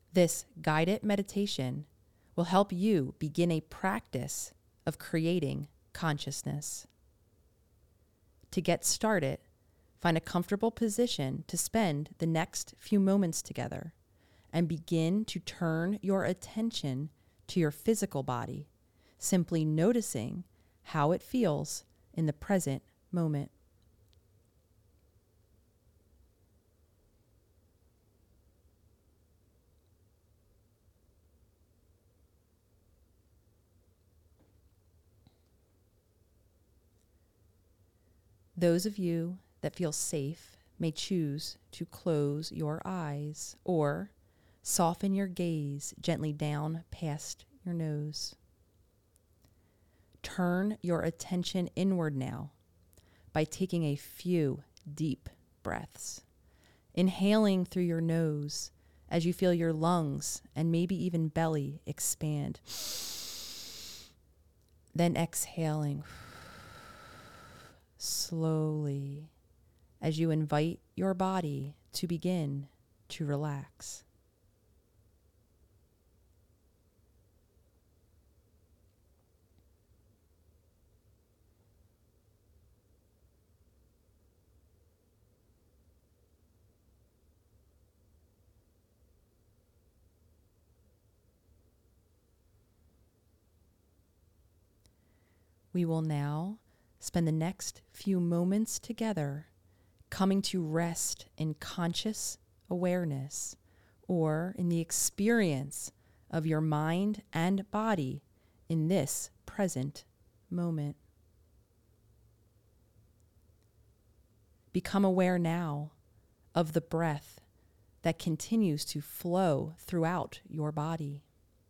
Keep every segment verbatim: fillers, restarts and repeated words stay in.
This guided meditation will help you begin a practice of creating consciousness. To get started, find a comfortable position to spend the next few moments together and begin to turn your attention to your physical body, simply noticing how it feels in the present moment. Those of you that feel safe may choose to close your eyes or soften your gaze gently down past your nose. Turn your attention inward now by taking a few deep breaths, inhaling through your nose as you feel your lungs and maybe even belly expand. Then exhaling slowly as you invite your body to begin to relax. We will now spend the next few moments together coming to rest in conscious awareness or in the experience of your mind and body in this present moment. Become aware now of the breath that continues to flow throughout your body.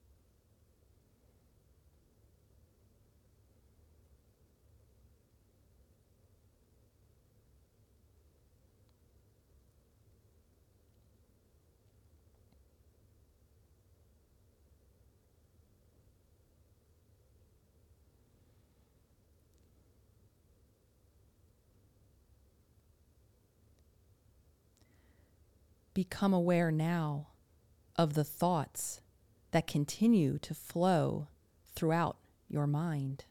Become aware now of the thoughts that continue to flow throughout your mind.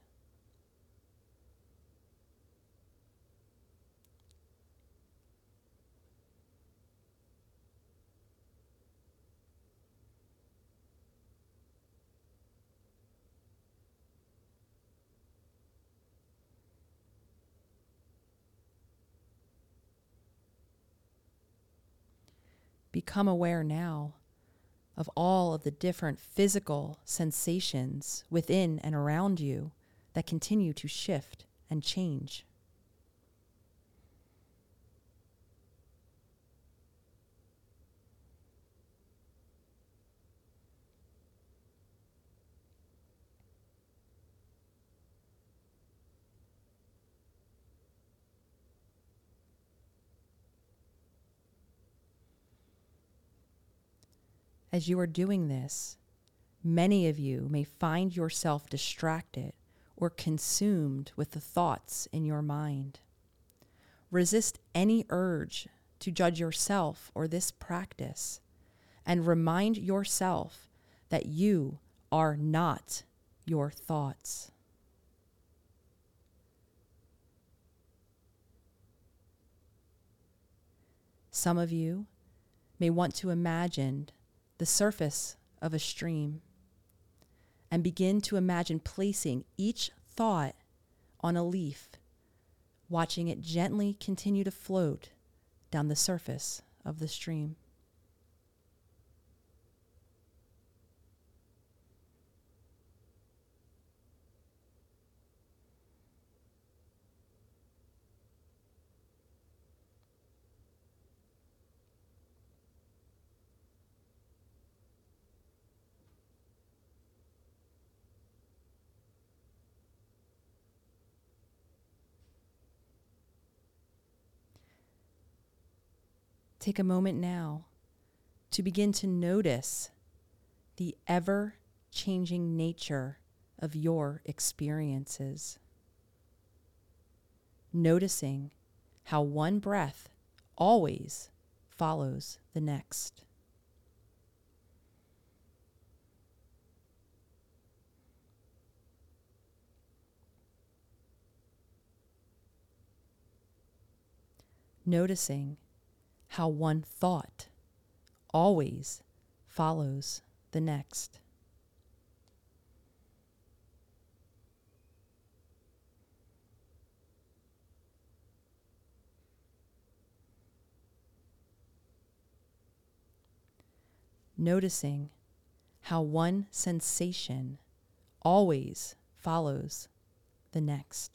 Become aware now of all of the different physical sensations within and around you that continue to shift and change. As you are doing this, many of you may find yourself distracted or consumed with the thoughts in your mind. Resist any urge to judge yourself or this practice, and remind yourself that you are not your thoughts. Some of you may want to imagine the surface of a stream and begin to imagine placing each thought on a leaf, watching it gently continue to float down the surface of the stream. Take a moment now to begin to notice the ever-changing nature of your experiences. Noticing how one breath always follows the next. Noticing how one thought always follows the next. Noticing how one sensation always follows the next.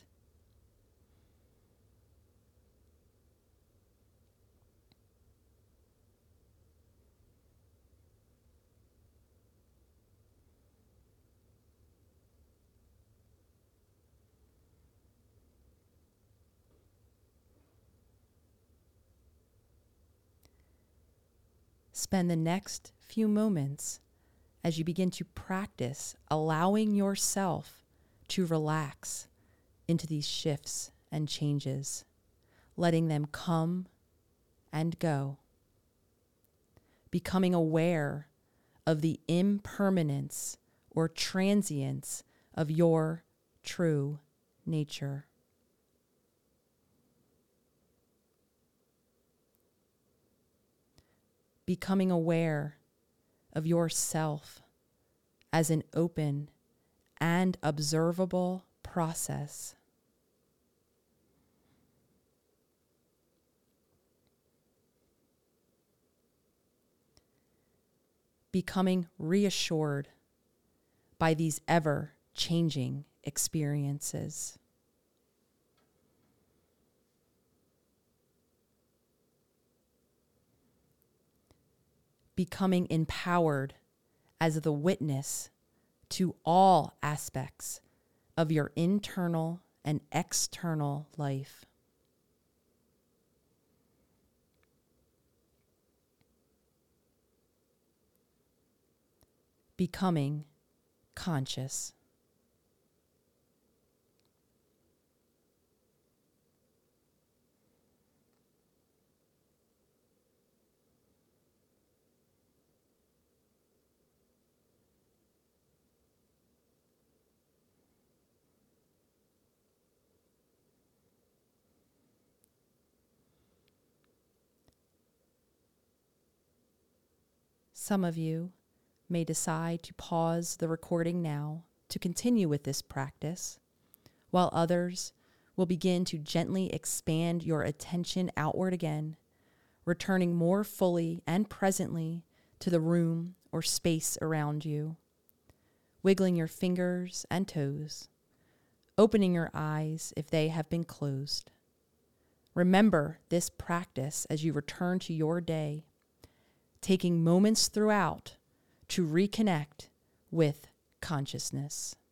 Spend the next few moments as you begin to practice allowing yourself to relax into these shifts and changes, letting them come and go, becoming aware of the impermanence or transience of your true nature. Becoming aware of yourself as an open and observable process. Becoming reassured by these ever-changing experiences. Becoming empowered as the witness to all aspects of your internal and external life. Becoming conscious. Some of you may decide to pause the recording now to continue with this practice, while others will begin to gently expand your attention outward again, returning more fully and presently to the room or space around you, wiggling your fingers and toes, opening your eyes if they have been closed. Remember this practice as you return to your day, taking moments throughout to reconnect with consciousness.